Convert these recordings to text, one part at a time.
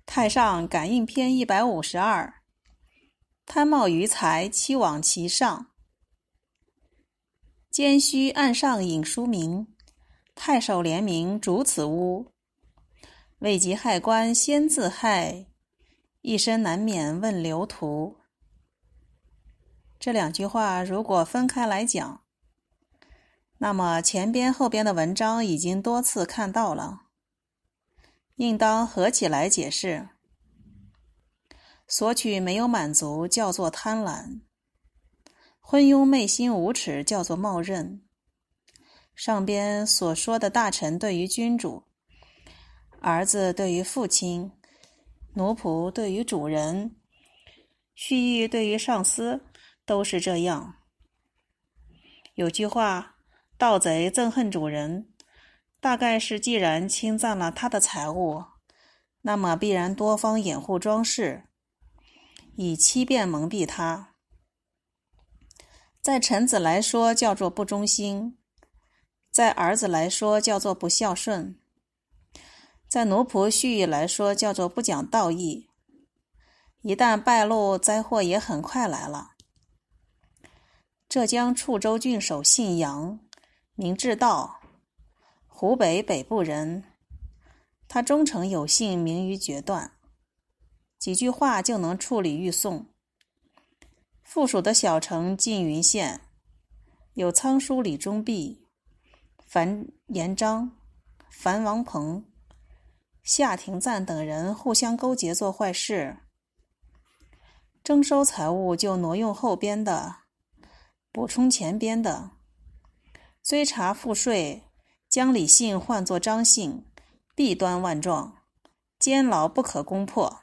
太上感应篇152，贪冒于财，欺罔其上。监须案上引书名，太守怜明逐此污。未及害官先自害，一生难免问流途。这两句话如果分开来讲，那么前边后边的文章已经多次看到了，应当合起来解释。索取没有满足叫做贪婪，昏庸昧心无耻叫做冒任。上边所说的大臣对于君主，儿子对于父亲，奴仆对于主人，蓄意对于上司，都是这样。有句话，盗贼憎恨主人，大概是既然侵占了他的财物，那么必然多方掩护装饰，以欺骗蒙蔽他。在臣子来说叫做不忠心，在儿子来说叫做不孝顺，在奴仆蓄意来说叫做不讲道义。一旦败露，灾祸也很快来了。浙江处州郡守姓杨，名志道，湖北北部人。他忠诚有信，名于决断，几句话就能处理狱讼。附属的小城缙云县有仓书李忠弼、樊延章、樊王鹏、夏廷赞等人互相勾结做坏事，征收财物就挪用后边的，补充前边的，追查赋税，将李姓换作张姓，弊端万状，监牢不可攻破。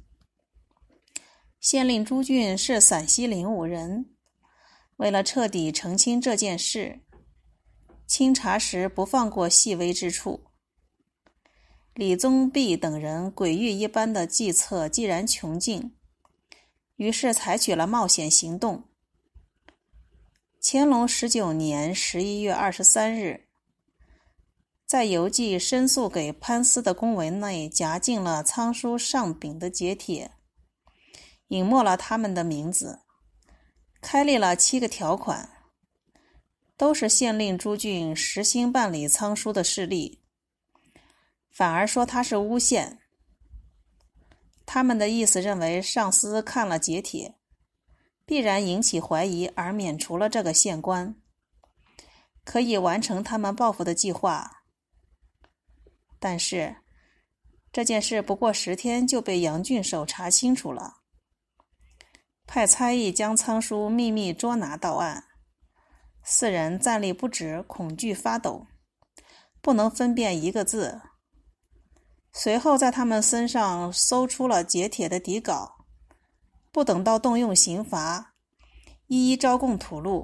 县令朱俊是陕西灵武人，为了彻底澄清这件事，清查时不放过细微之处。李宗弼等人诡异一般的计策既然穷尽，于是采取了冒险行动。乾隆19年11月23日，在邮寄申诉给潘司的公文内夹进了仓书上禀的节帖，隐没了他们的名字，开立了7个条款，都是县令朱俊实心办理仓书的事例，反而说他是诬陷。他们的意思认为上司看了节帖，必然引起怀疑而免除了这个县官，可以完成他们报复的计划。但是这件事不过10天就被杨郡守查清楚了，派差役将仓书秘密捉拿到案，4人站立不止，恐惧发抖，不能分辨一个字。随后在他们身上搜出了节帖的底稿，不等到动用刑罚，一一招供吐露。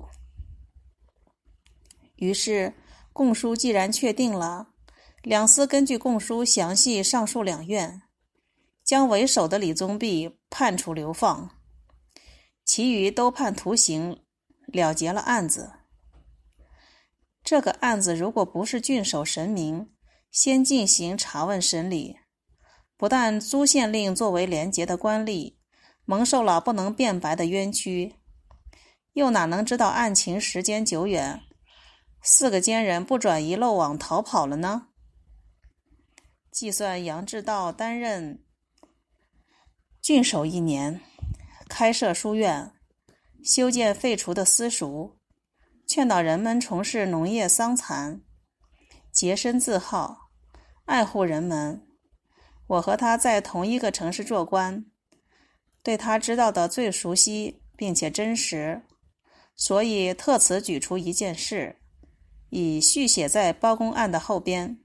于是供书既然确定了，两司根据供书详细上诉两院，将为首的李宗弼判处流放，其余都判徒刑，了结了案子。这个案子如果不是郡守神明，先进行查问审理，不但朱县令作为廉洁的官吏蒙受了不能辩白的冤屈，又哪能知道案情时间久远，4个奸人不转移漏网逃跑了呢？计算杨志道担任郡守1年，开设书院，修建废除的私塾，劝导人们从事农业桑蚕，洁身自好，爱护人们。我和他在同一个城市做官，对他知道的最熟悉并且真实，所以特此举出一件事，以续写在包公案的后边。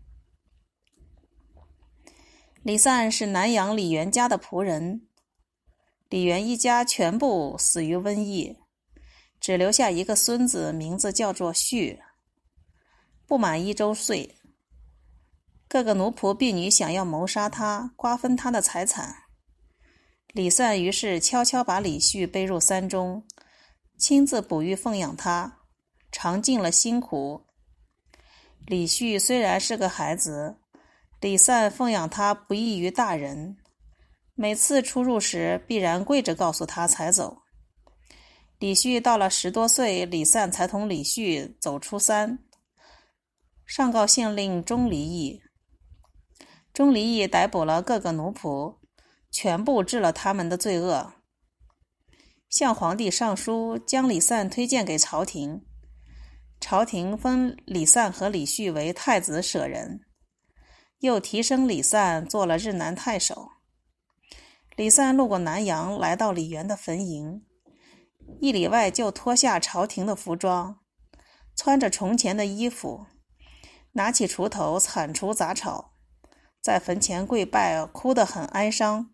李散是南阳李元家的仆人，李元一家全部死于瘟疫，只留下一个孙子，名字叫做旭，不满1周岁。各个奴仆婢女想要谋杀他，瓜分他的财产。李散于是悄悄把李旭背入山中，亲自哺育奉养他，尝尽了辛苦。李旭虽然是个孩子，李散奉养他不异于大人， 每次出入时必然跪着告诉他才走。李旭到了10多岁，李散才同李旭走出山，上告县令钟离义。钟离义逮捕了各个奴仆，全部治了他们的罪恶，向皇帝上书，将李散推荐给朝廷。朝廷封李散和李旭为太子舍人，又提升李散做了日南太守。李散路过南阳，来到李渊的坟茔，1里外就脱下朝廷的服装，穿着从前的衣服，拿起锄头铲除杂草，在坟前跪拜，哭得很哀伤。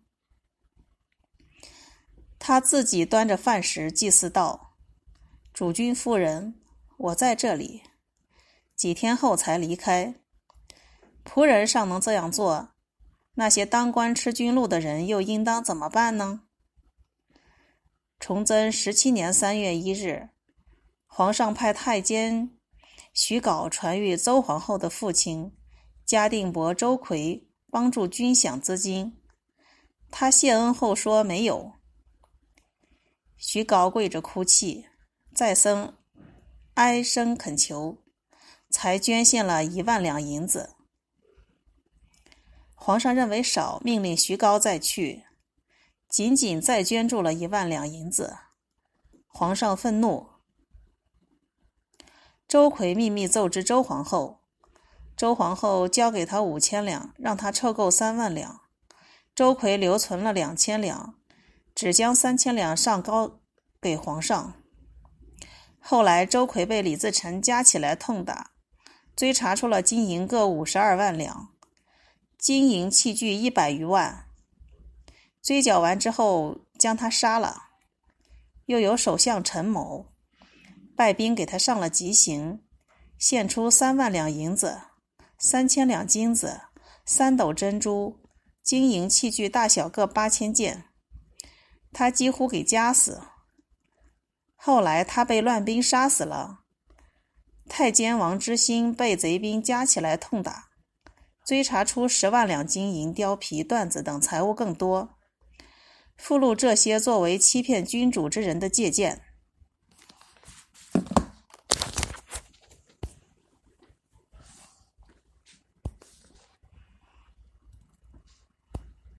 他自己端着饭食祭祀道：主君夫人，我在这里。几天后才离开。仆人尚能这样做，那些当官吃军禄的人又应当怎么办呢？崇祯17年3月1日，皇上派太监徐镐传谕周皇后的父亲嘉定伯周奎帮助军饷资金，他谢恩后说没有。徐镐跪着哭泣，再三哀声恳求，才捐献了1万两银子。皇上认为少，命令徐镐再去，仅仅再捐助了1万两银子。皇上愤怒，周奎秘密奏知周皇后，周皇后交给他5000两，让他凑够3万两。周奎留存了2000两，只将3000两上交给皇上。后来周奎被李自成加起来痛打，追查出了金银各52万两，金银器具100余万。追缴完之后将他杀了。又有首相陈某败兵给他上了极刑，献出3万两银子、3000两金子、3斗珍珠，金银器具大小各8000件，他几乎给夹死。后来他被乱兵杀死了。太监王之兴被贼兵加起来痛打，追查出10万两金银、貂皮、缎子等财物更多，附录这些作为欺骗君主之人的借鉴。